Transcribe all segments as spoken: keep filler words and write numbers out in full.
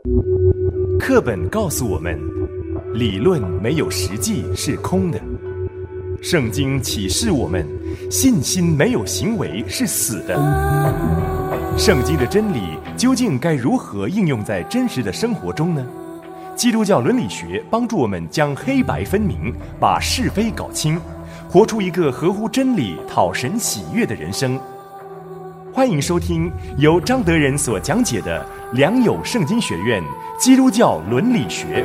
课本告诉我们，理论没有实际是空的。圣经启示我们，信心没有行为是死的。圣经的真理究竟该如何应用在真实的生活中呢？基督教伦理学帮助我们将黑白分明，把是非搞清，活出一个合乎真理、讨神喜悦的人生。欢迎收听由张德仁所讲解的良友圣经学院基督教伦理学。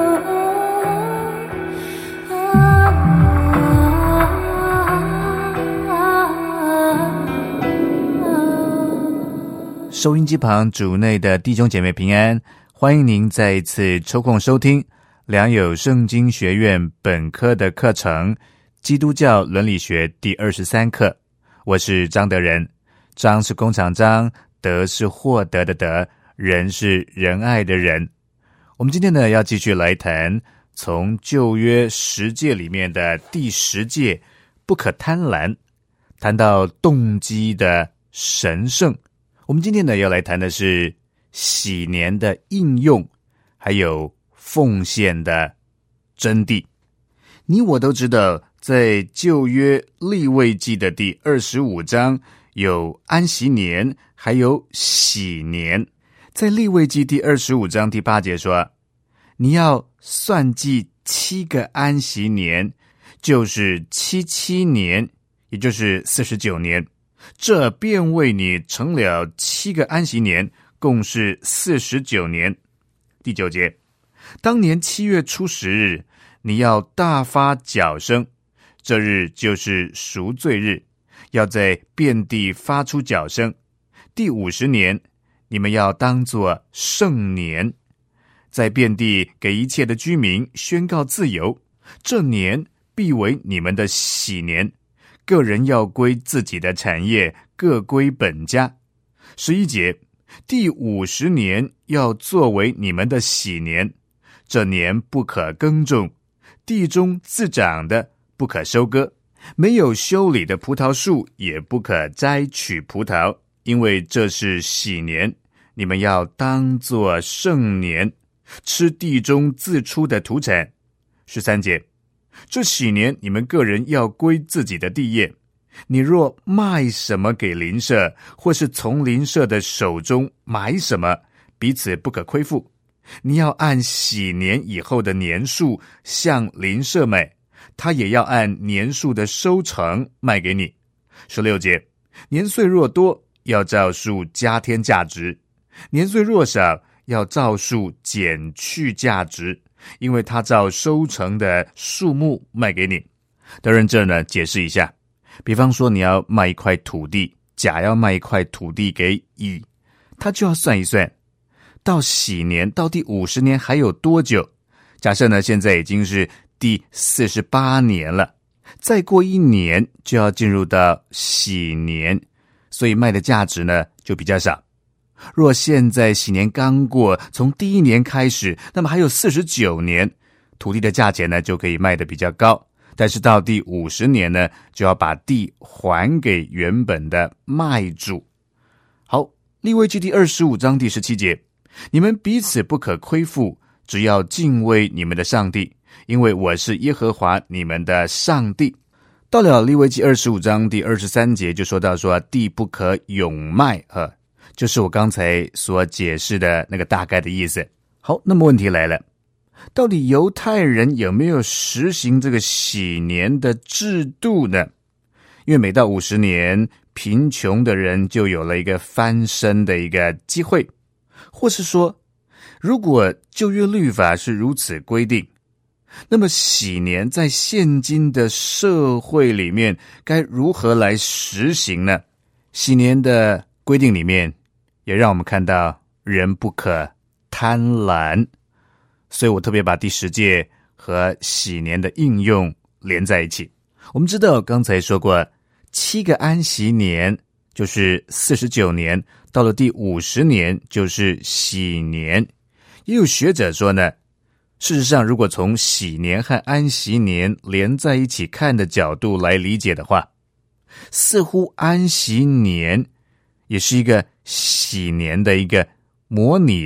收音机旁主内的弟兄姐妹平安，欢迎您再一次抽空收听良友圣经学院本科的课程基督教伦理学第二十三课。我是张德仁，张是工厂张，德是获得的德，仁是仁爱的仁。我们今天呢要继续来谈从旧约十诫里面的第十诫不可贪婪，谈到动机的神圣。我们今天呢要来谈的是喜年的应用，还有奉献的真谛。你我都知道，在旧约利未记的第二十五章有安息年，还有喜年。在利未记第二十五章第八节说，你要算计七个安息年，就是七七年，也就是四十九年，这便为你成了七个安息年，共是四十九年。第九节，当年七月初十日，你要大发角声，这日就是赎罪日，要在遍地发出角声。第五十年，你们要当作圣年，在遍地给一切的居民宣告自由，这年必为你们的喜年，个人要归自己的产业，各归本家。十一节，第五十年要作为你们的喜年，这年不可耕种，地中自长的不可收割，没有修理的葡萄树也不可摘取葡萄，因为这是喜年，你们要当作圣年，吃地中自出的土产。十三节，这喜年你们个人要归自己的地业，你若卖什么给邻舍，或是从邻舍的手中买什么，彼此不可亏负。你要按喜年以后的年数向邻舍买，他也要按年数的收成卖给你。十六节，年岁若多，要照数加添价值；年岁若少，要照数减去价值，因为他照收成的数目卖给你。当然这呢解释一下，比方说你要卖一块土地，甲要卖一块土地给乙，他就要算一算到喜年，到第五十年还有多久。假设呢现在已经是第四十八年了，再过一年就要进入到喜年，所以卖的价值呢就比较少。若现在喜年刚过，从第一年开始，那么还有四十九年，土地的价钱呢就可以卖得比较高。但是到第五十年呢，就要把地还给原本的卖主。好，利未记第二十五章第十七节，你们彼此不可亏负，只要敬畏你们的上帝，因为我是耶和华你们的上帝。到了利未记二十五章第二十三节就说到说，地不可永卖，呃，就是我刚才所解释的那个大概的意思。好，那么问题来了，到底犹太人有没有实行这个喜年的制度呢？因为每到五十年，贫穷的人就有了一个翻身的一个机会，或是说，如果旧约律法是如此规定，那么喜年在现今的社会里面该如何来实行呢？喜年的规定里面也让我们看到人不可贪婪，所以我特别把第十诫和喜年的应用连在一起。我们知道刚才说过，七个安息年就是四十九年，到了第五十年就是喜年。也有学者说呢，事实上如果从喜年和安息年连在一起看的角度来理解的话，似乎安息年也是一个喜年的一个模拟的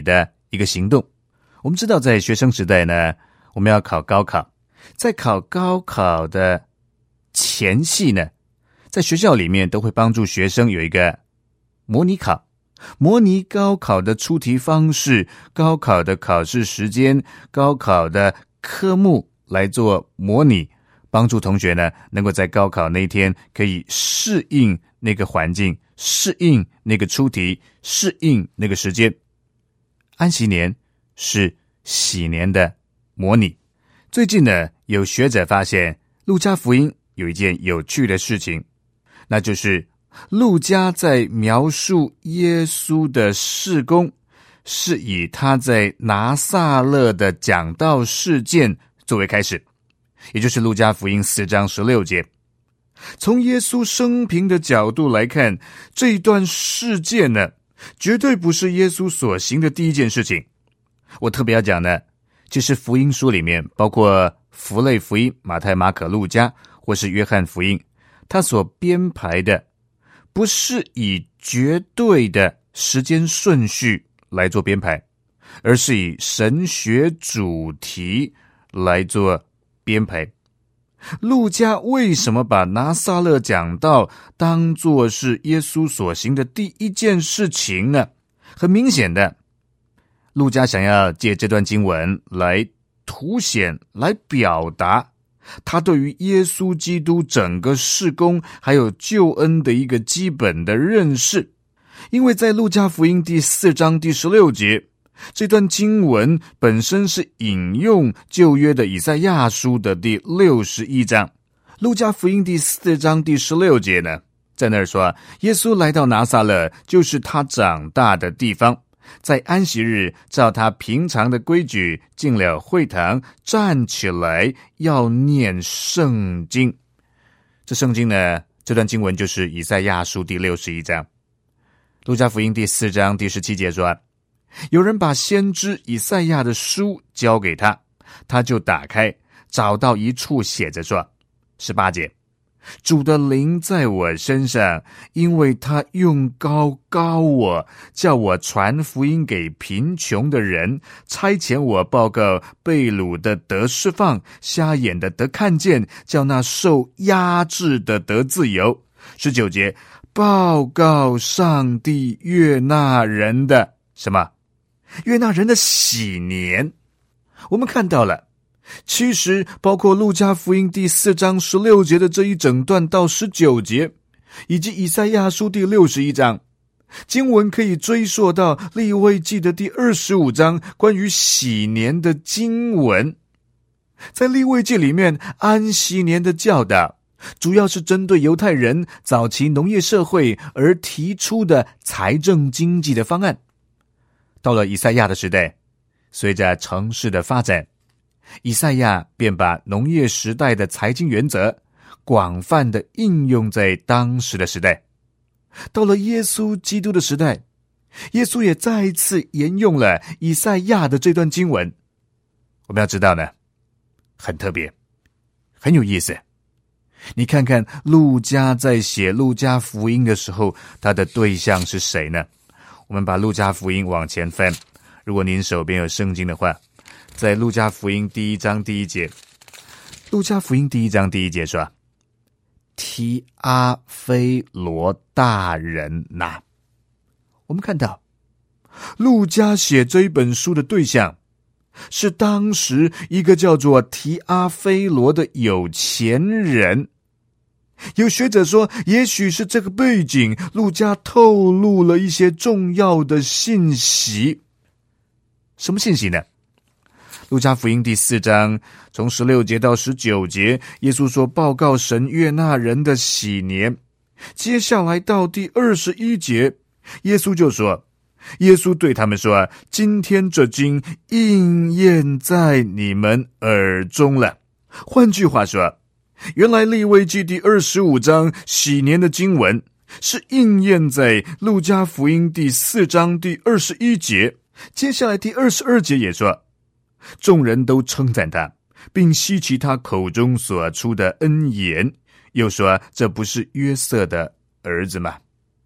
一个行动。我们知道在学生时代呢，我们要考高考，在考高考的前夕呢，在学校里面都会帮助学生有一个模拟考，模拟高考的出题方式、高考的考试时间、高考的科目来做模拟，帮助同学呢能够在高考那一天可以适应那个环境，适应那个出题，适应那个时间。安息年是喜年的模拟。最近呢，有学者发现路加福音有一件有趣的事情，那就是路加在描述耶稣的事工，是以他在拿撒勒的讲道事件作为开始，也就是路加福音四章十六节。从耶稣生平的角度来看，这一段事件呢，绝对不是耶稣所行的第一件事情。我特别要讲呢，这是福音书里面，包括符类福音、马太、马可、路加，或是约翰福音，他所编排的不是以绝对的时间顺序来做编排，而是以神学主题来做编排。路加为什么把拿撒勒讲道当作是耶稣所行的第一件事情呢？很明显的，路加想要借这段经文来凸显、来表达他对于耶稣基督整个事工还有救恩的一个基本的认识。因为在路加福音第四章第十六节，这段经文本身是引用旧约的以赛亚书的第六十一章。路加福音第四章第十六节呢，在那儿说，耶稣来到拿撒勒，就是他长大的地方，在安息日照他平常的规矩进了会堂，站起来要念圣经。这圣经呢，这段经文就是以赛亚书第六十一章。路加福音第四章第十七节说，有人把先知以赛亚的书交给他，他就打开，找到一处写着说，十八节，主的灵在我身上，因为他用膏膏我，叫我传福音给贫穷的人，差遣我报告被掳的得释放，瞎眼的得看见，叫那受压制的得自由。十九节，报告上帝悦纳人的什么？悦纳人的喜年。我们看到了，其实包括路加福音第四章十六节的这一整段到十九节，以及以赛亚书第六十一章，经文可以追溯到利未记的第二十五章关于喜年的经文。在利未记里面，安息年的教导主要是针对犹太人早期农业社会而提出的财政经济的方案。到了以赛亚的时代，随着城市的发展，以赛亚便把农业时代的财经原则广泛的应用在当时的时代。到了耶稣基督的时代，耶稣也再一次沿用了以赛亚的这段经文。我们要知道呢，很特别，很有意思。你看看路加在写路加福音的时候，他的对象是谁呢？我们把路加福音往前翻，如果您手边有圣经的话，在路加福音第一章第一节，路加福音第一章第一节说，提阿非罗大人呐。我们看到路加写这一本书的对象是当时一个叫做提阿非罗的有钱人。有学者说，也许是这个背景，路加透露了一些重要的信息。什么信息呢？路加福音第四章从十六节到十九节，耶稣说报告神悦纳人的喜年。接下来到第二十一节，耶稣就说，耶稣对他们说，今天这经应验在你们耳中了。换句话说，原来利未记第二十五章喜年的经文是应验在路加福音第四章第二十一节。接下来第二十二节也说，众人都称赞他，并希奇他口中所出的恩言，又说这不是约瑟的儿子吗？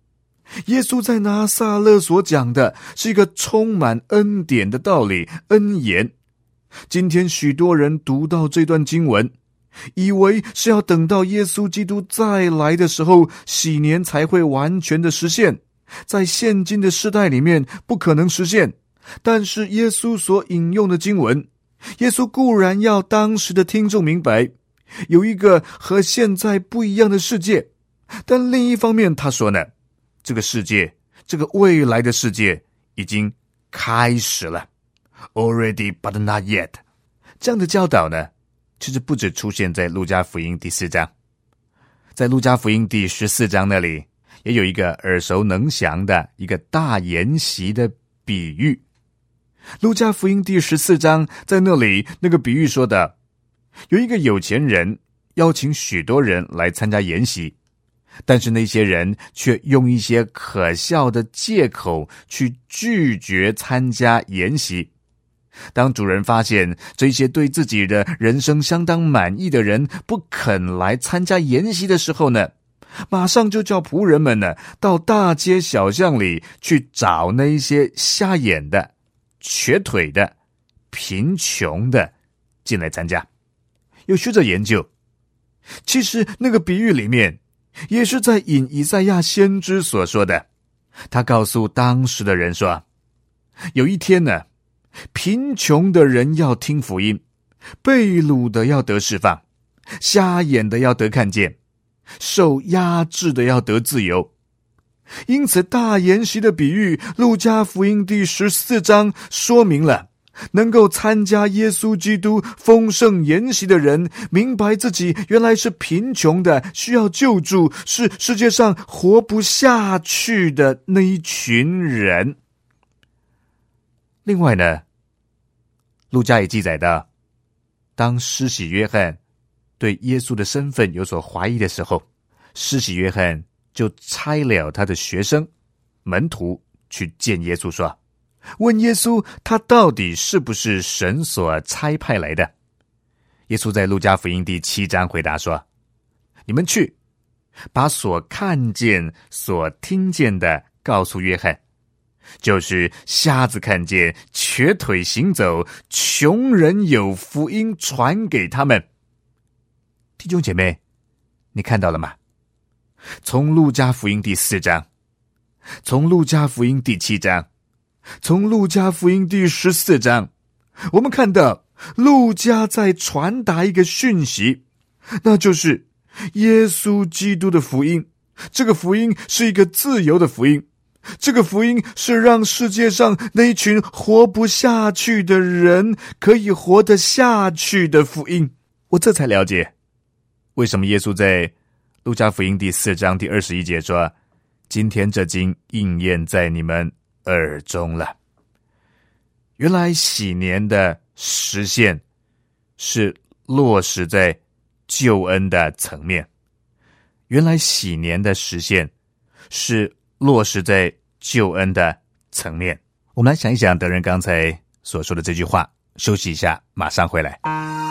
耶稣在拿撒勒所讲的是一个充满恩典的道理，恩言。今天许多人读到这段经文，以为是要等到耶稣基督再来的时候，禧年才会完全的实现，在现今的世代里面不可能实现。但是耶稣所引用的经文，耶稣固然要当时的听众明白，有一个和现在不一样的世界，但另一方面他说呢，这个世界，这个未来的世界已经开始了， already but not yet。 这样的教导呢，其实不只出现在路加福音第四章，在路加福音第十四章那里也有一个耳熟能详的一个大筵席的比喻。路加福音第十四章在那里，那个比喻说的，有一个有钱人邀请许多人来参加筵席，但是那些人却用一些可笑的借口去拒绝参加筵席。当主人发现这些对自己的人生相当满意的人不肯来参加筵席的时候呢，马上就叫仆人们呢到大街小巷里去找那一些瞎眼的、瘸腿的、贫穷的进来参加。有学者研究，其实那个比喻里面也是在引以赛亚先知所说的。他告诉当时的人说，有一天呢，贫穷的人要听福音，被掳的要得释放，瞎眼的要得看见，受压制的要得自由。因此大筵席的比喻，路加福音第十四章说明了，能够参加耶稣基督丰盛筵席的人，明白自己原来是贫穷的，需要救助，是世界上活不下去的那一群人。另外呢，路加也记载到，当施洗约翰对耶稣的身份有所怀疑的时候，施洗约翰就差了他的学生门徒去见耶稣说，问耶稣他到底是不是神所差派来的。耶稣在路加福音第七章回答说，你们去把所看见所听见的告诉约翰，就是瞎子看见，瘸腿行走，穷人有福音传给他们。弟兄姐妹，你看到了吗？从路加福音第四章，从路加福音第七章，从路加福音第十四章，我们看到路加在传达一个讯息，那就是耶稣基督的福音。这个福音是一个自由的福音，这个福音是让世界上那一群活不下去的人可以活得下去的福音。我这才了解为什么耶稣在路加福音第四章第二十一节说，今天这经应验在你们耳中了。原来禧年的实现是落实在救恩的层面，原来禧年的实现是落实在救恩的层面。我们来想一想德仁刚才所说的这句话，休息一下，马上回来。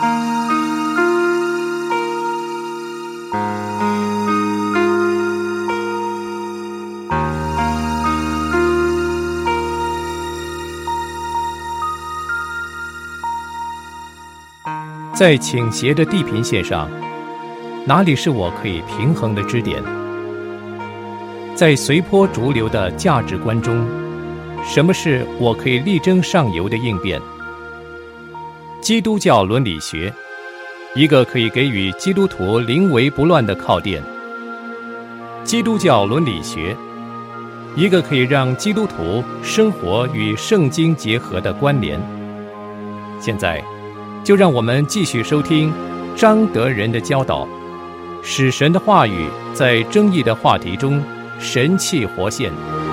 在倾斜的地平线上，哪里是我可以平衡的支点？在随波逐流的价值观中，什么是我可以力争上游的应变？基督教伦理学，一个可以给予基督徒临危不乱的靠垫。基督教伦理学，一个可以让基督徒生活与圣经结合的关联。现在就让我们继续收听张德仁的教导，使神的话语在争议的话题中神气活现。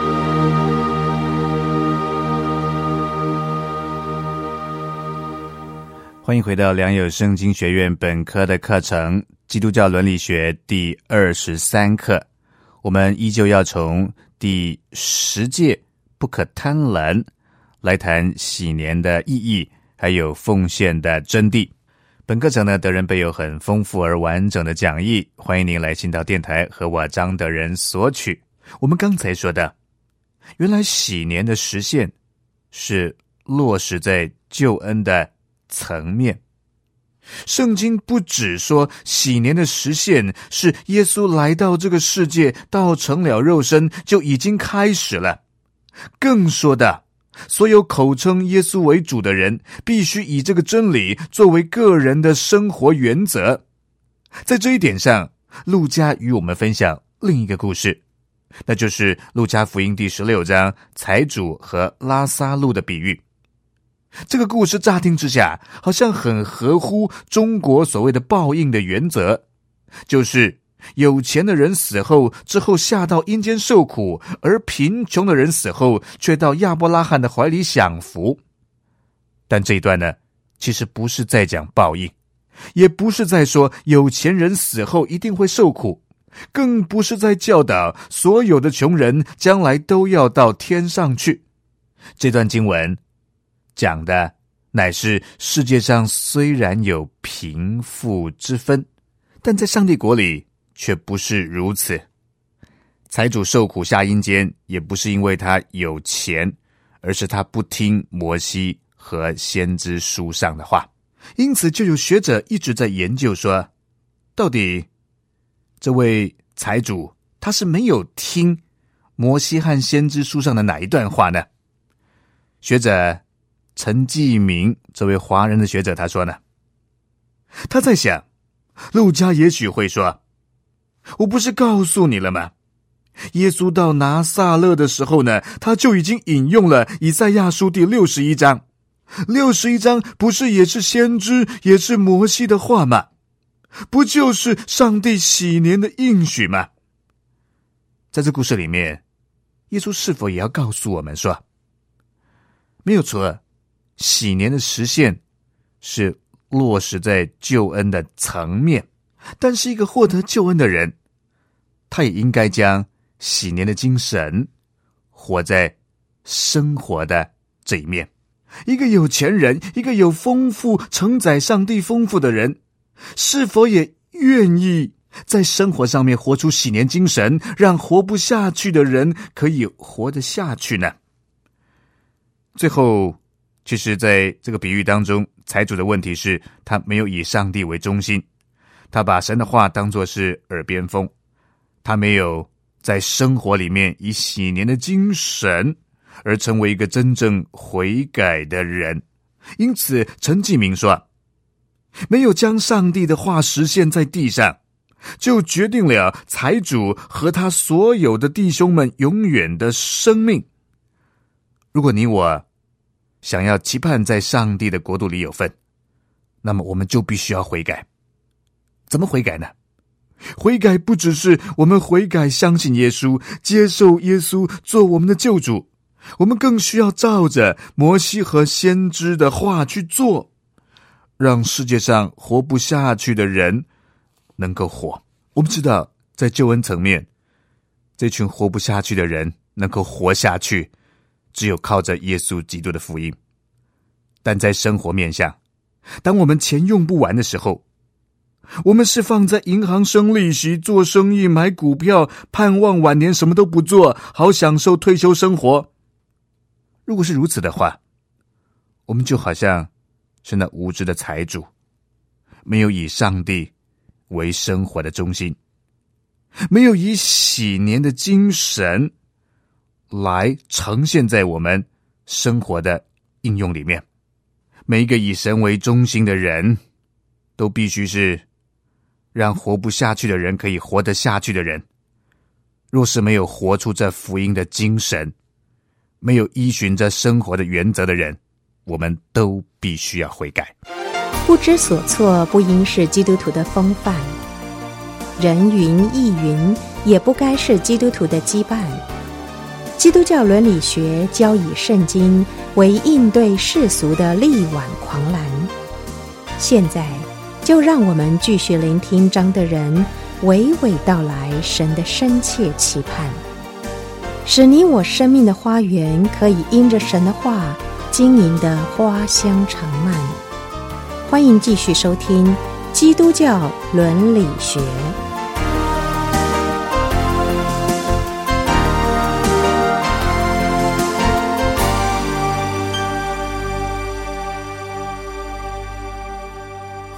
欢迎回到良友圣经学院本科的课程，基督教伦理学第二十三课。我们依旧要从第十诫不可贪婪来谈禧年的意义，还有奉献的真谛。本课程呢，德仁备有很丰富而完整的讲义，欢迎您来信到电台和我张德仁索取。 我们刚才说的，原来喜年的实现是落实在救恩的层面。圣经不只说喜年的实现是耶稣来到这个世界，道成了肉身就已经开始了，更说的，所有口称耶稣为主的人必须以这个真理作为个人的生活原则。在这一点上，路加与我们分享另一个故事，那就是路加福音第十六章财主和拉撒路的比喻。这个故事乍听之下好像很合乎中国所谓的报应的原则，就是有钱的人死后之后下到阴间受苦，而贫穷的人死后却到亚伯拉罕的怀里享福。但这一段呢，其实不是在讲报应，也不是在说有钱人死后一定会受苦，更不是在教导所有的穷人将来都要到天上去。这段经文讲的乃是世界上虽然有贫富之分，但在上帝国里却不是如此。财主受苦下阴间，也不是因为他有钱，而是他不听摩西和先知书上的话。因此就有学者一直在研究说，到底这位财主他是没有听摩西和先知书上的哪一段话呢？学者陈继明这位华人的学者他说呢，他在想，路加也许会说，我不是告诉你了吗？耶稣到拿撒勒的时候呢，他就已经引用了以赛亚书第六十一章。六十一章不是也是先知，也是摩西的话吗？不就是上帝禧年的应许吗？在这故事里面，耶稣是否也要告诉我们说，没有错，禧年的实现是落实在救恩的层面，但是一个获得救恩的人，他也应该将禧年的精神活在生活的这一面。一个有钱人，一个有丰富承载上帝丰富的人，是否也愿意在生活上面活出禧年精神，让活不下去的人可以活得下去呢？最后其实在这个比喻当中，财主的问题是他没有以上帝为中心，他把神的话当作是耳边风，他没有在生活里面以禧年的精神而成为一个真正悔改的人。因此陈继明说，没有将上帝的话实现在地上，就决定了财主和他所有的弟兄们永远的生命。如果你我想要期盼在上帝的国度里有份，那么我们就必须要悔改。怎么悔改呢？悔改不只是我们悔改相信耶稣，接受耶稣做我们的救主，我们更需要照着摩西和先知的话去做，让世界上活不下去的人能够活。我们知道在救恩层面，这群活不下去的人能够活下去，只有靠着耶稣基督的福音。但在生活面向，当我们钱用不完的时候，我们是放在银行生利息、做生意、买股票，盼望晚年什么都不做，好享受退休生活。如果是如此的话，我们就好像是那无知的财主，没有以上帝为生活的中心，没有以禧年的精神来呈现在我们生活的应用里面。每一个以神为中心的人，都必须是让活不下去的人可以活得下去的人。若是没有活出这福音的精神，没有依循着生活的原则的人，我们都必须要悔改。 不知所措不应是基督徒的风范，人云亦云也不该是基督徒的羁绊。基督教伦理学教以圣经为应对世俗的力挽狂澜。现在就让我们继续聆听张德仁娓娓道来神的深切期盼，使你我生命的花园可以因着神的话经营的花香长漫。欢迎继续收听基督教伦理学。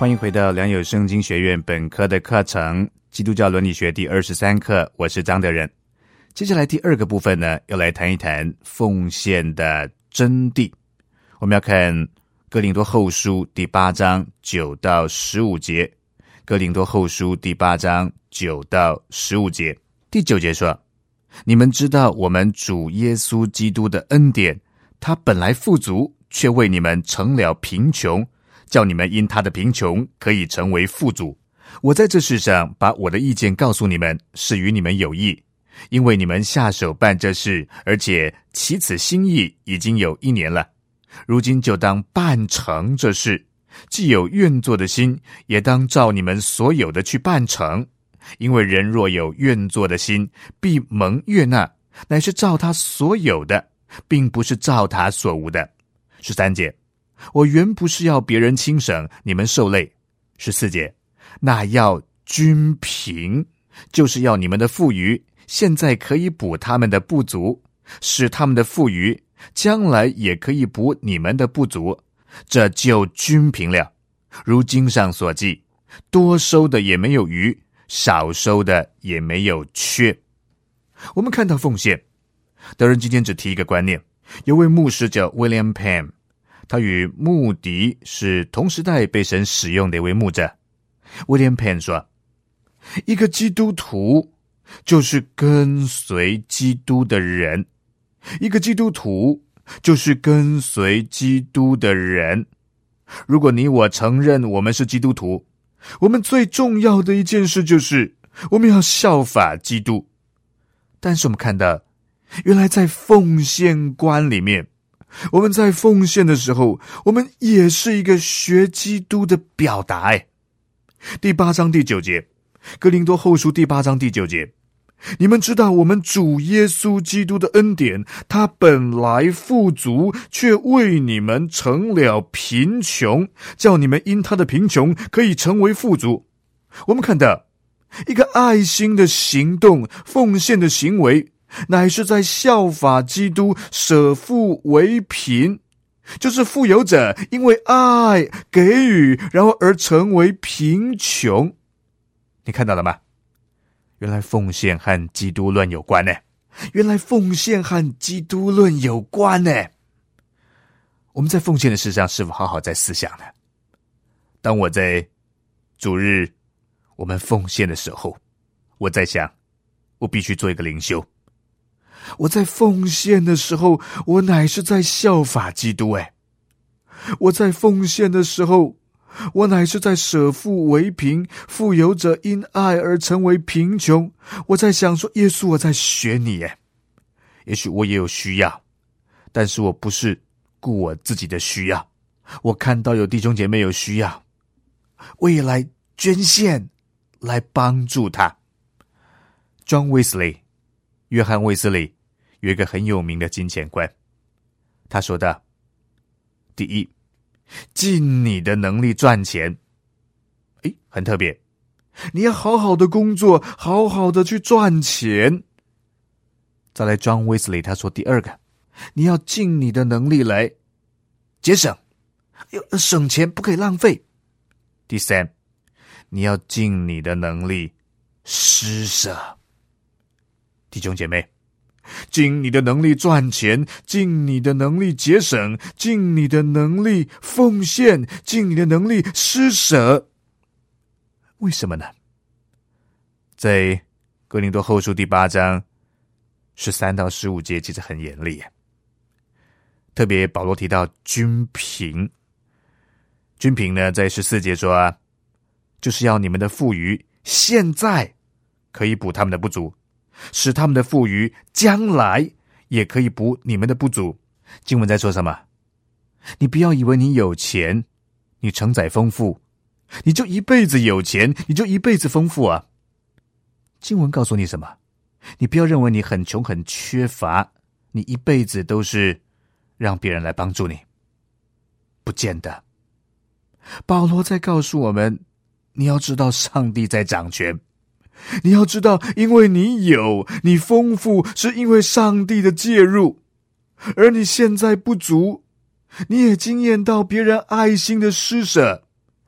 欢迎回到良友圣经学院本科的课程，基督教伦理学第二十三课，我是张德仁。接下来第二个部分呢，要来谈一谈奉献的真谛。我们要看哥林多后书第八章九到十五节，哥林多后书第八章九到十五节。第九节说，你们知道我们主耶稣基督的恩典，他本来富足，却为你们成了贫穷，叫你们因他的贫穷可以成为富足。我在这世上把我的意见告诉你们，是与你们有益，因为你们下手办这事，而且起此心意已经有一年了。如今就当办成这事，既有愿做的心，也当照你们所有的去办成。因为人若有愿做的心，必蒙悦纳，乃是照他所有的，并不是照他所无的。十三节，我原不是要别人轻省，你们受累。十四节，那要均平，就是要你们的富余，现在可以补他们的不足，使他们的富余将来也可以补你们的不足，这就均平了。如经上所记，多收的也没有余，少收的也没有缺。我们看到奉献，德仁今天只提一个观念。有位牧师叫 William Penn， 他与穆迪是同时代被神使用的一位牧者。 William Penn 说，一个基督徒就是跟随基督的人，一个基督徒就是跟随基督的人。如果你我承认我们是基督徒，我们最重要的一件事就是我们要效法基督。但是我们看到，原来在奉献观里面，我们在奉献的时候，我们也是一个学基督的表达。哎，第八章第九节，哥林多后书第八章第九节，你们知道我们主耶稣基督的恩典，他本来富足，却为你们成了贫穷，叫你们因他的贫穷可以成为富足。我们看到一个爱心的行动，奉献的行为，乃是在效法基督，舍富为贫，就是富有者因为爱给予，然后而成为贫穷。你看到了吗？原来奉献和基督论有关呢，原来奉献和基督论有关呢。我们在奉献的事上是否好好在思想呢？当我在主日我们奉献的时候，我在想，我必须做一个领袖。我在奉献的时候，我乃是在效法基督。哎，我在奉献的时候，我乃是在舍富为贫，富有者因爱而成为贫穷。我在想说，耶稣，我在学你耶。也许我也有需要，但是我不是顾我自己的需要，我看到有弟兄姐妹有需要，我也来捐献，来帮助他。John Wesley， 约翰卫斯理有一个很有名的金钱观，他说的，第一，尽你的能力赚钱。诶，很特别，你要好好的工作，好好的去赚钱。再来 John Wesley 他说第二个，你要尽你的能力来节省，省钱不可以浪费。第三，你要尽你的能力施舍。弟兄姐妹，尽你的能力赚钱，尽你的能力节省，尽你的能力奉献，尽你的能力施舍。为什么呢？在哥林多后书第八章十三到十五节其实很严厉，特别保罗提到均平。均平呢，在十四节说啊，就是要你们的富余现在可以补他们的不足，使他们的富余将来也可以补你们的不足。经文在说什么？你不要以为你有钱，你承载丰富，你就一辈子有钱，你就一辈子丰富啊。经文告诉你什么？你不要认为你很穷很缺乏，你一辈子都是让别人来帮助你，不见得。保罗在告诉我们，你要知道上帝在掌权，你要知道因为你有，你丰富，是因为上帝的介入，而你现在不足，你也经验到别人爱心的施舍，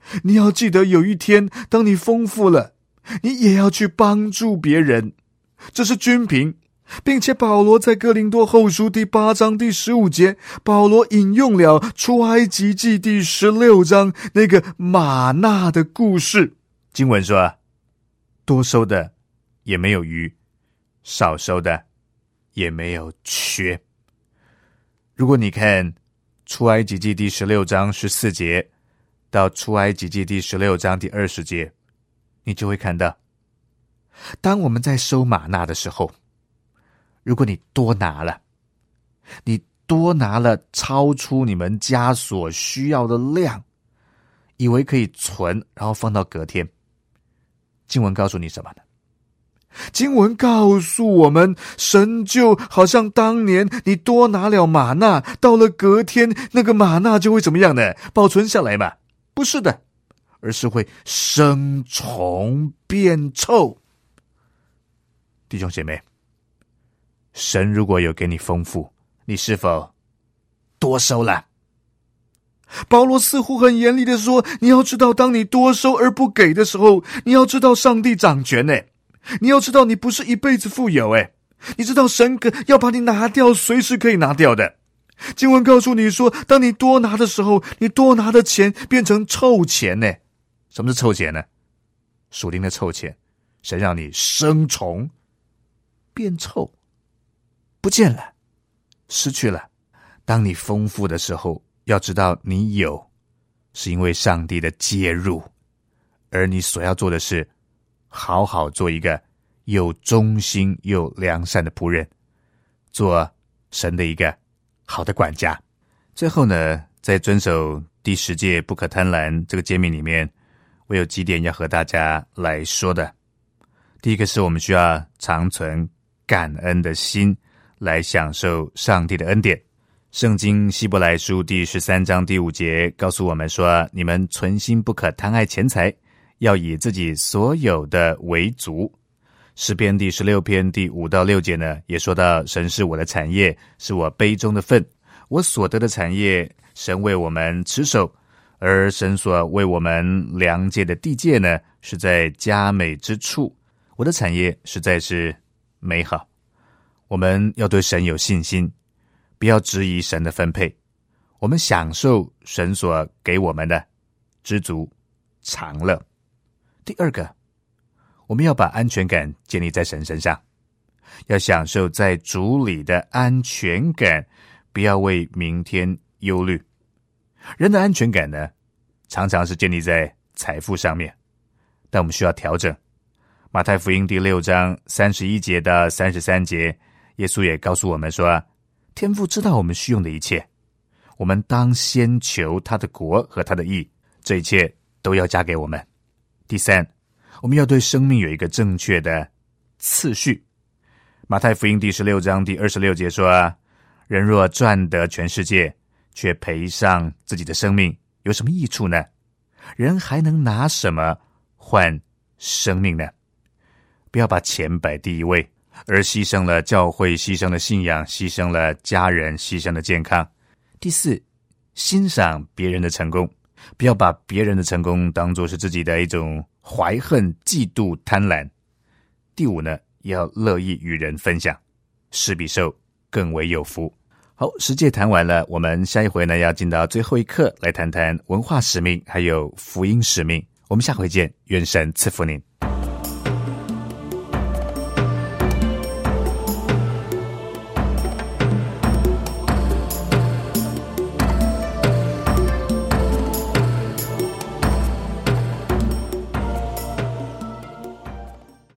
你要记得有一天，当你丰富了，你也要去帮助别人，这是均平。并且保罗在哥林多后书第八章第十五节，保罗引用了出埃及记第十六章那个玛纳的故事。经文说，多收的也没有余，少收的也没有缺。如果你看出埃及记第十六章十四节到出埃及记第十六章第二十节，你就会看到，当我们在收玛纳的时候，如果你多拿了，你多拿了超出你们家所需要的量，以为可以存，然后放到隔天，经文告诉你什么呢？经文告诉我们，神就好像当年你多拿了玛纳，到了隔天那个玛纳就会怎么样呢？保存下来嘛？不是的，而是会生虫变臭。弟兄姐妹，神如果有给你丰富，你是否多收了？保罗似乎很严厉的说，你要知道，当你多收而不给的时候，你要知道上帝掌权诶，你要知道你不是一辈子富有诶，你知道神要把你拿掉，随时可以拿掉的。经文告诉你说，当你多拿的时候，你多拿的钱变成臭钱呢。什么是臭钱呢？属灵的臭钱，神让你生虫变臭，不见了，失去了。当你丰富的时候，要知道你有是因为上帝的介入，而你所要做的是好好做一个有忠心又良善的仆人，做神的一个好的管家。最后呢，在遵守第十诫不可贪婪这个诫命里面，我有几点要和大家来说的。第一个是我们需要常存感恩的心来享受上帝的恩典。圣经希伯来书第十三章第五节告诉我们说，你们存心不可贪爱钱财，要以自己所有的为足。诗篇第十六篇第五到六节呢，也说到，神是我的产业，是我杯中的分，我所得的产业，神为我们持守，而神所为我们量界的地界呢，是在佳美之处。我的产业实在是美好。我们要对神有信心，不要质疑神的分配，我们享受神所给我们的知足常乐。第二个，我们要把安全感建立在神身上，要享受在主里的安全感，不要为明天忧虑。人的安全感呢，常常是建立在财富上面，但我们需要调整。马太福音第六章三十一节到三十三节，耶稣也告诉我们说，天父知道我们需用的一切，我们当先求他的国和他的义，这一切都要加给我们。第三，我们要对生命有一个正确的次序。马太福音第十六章第二十六节说，人若赚得全世界，却赔上自己的生命，有什么益处呢？人还能拿什么换生命呢？不要把钱摆第一位，而牺牲了教会，牺牲了信仰，牺牲了家人，牺牲了健康。第四，欣赏别人的成功，不要把别人的成功当作是自己的一种怀恨、嫉妒、贪婪。第五呢，要乐意与人分享，施比受更为有福。好，十诫谈完了，我们下一回呢要进到最后一课，来谈谈文化使命还有福音使命。我们下回见，愿神赐福您。